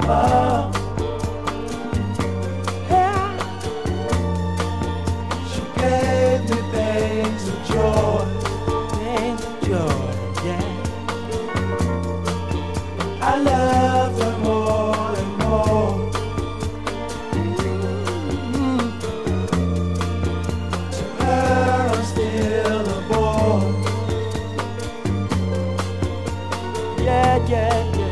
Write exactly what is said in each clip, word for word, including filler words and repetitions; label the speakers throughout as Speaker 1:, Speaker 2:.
Speaker 1: mama. Yeah. She gave me things of joy. Things of joy, yeah. I loved her more and more. Mm-hmm. To her I'm still a boy. Yeah, yeah, yeah.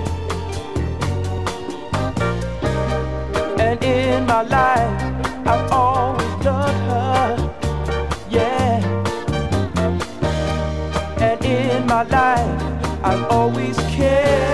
Speaker 1: And in my life, I've always loved her. Yeah. And in my life, I've always cared.